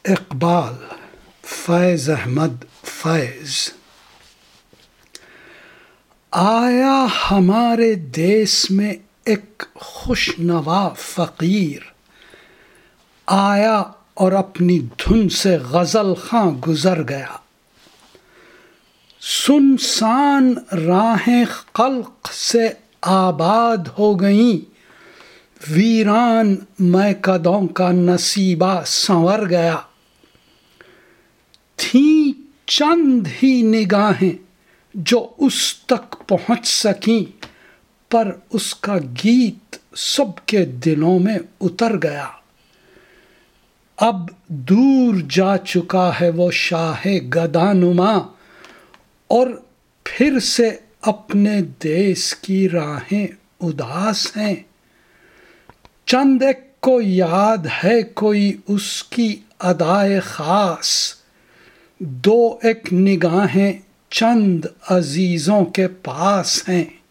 اقبال فیض احمد فیض۔ آیا ہمارے دیس میں ایک خوشنوا فقیر، آیا اور اپنی دھن سے غزل خواں گزر گیا۔ سنسان راہیں خلق سے آباد ہو گئیں، ویران میکدوں کا نصیبہ سنور گیا۔ تھیں چند ہی نگاہیں جو اس تک پہنچ سکیں، پر اس کا گیت سب کے دلوں میں اتر گیا۔ اب دور جا چکا ہے وہ شاہ گدانما، اور پھر سے اپنے دیس کی راہیں اداس ہیں۔ چند ایک کو یاد ہے کوئی اس کی ادائے خاص، دو ایک نگاہیں چند عزیزوں کے پاس ہیں۔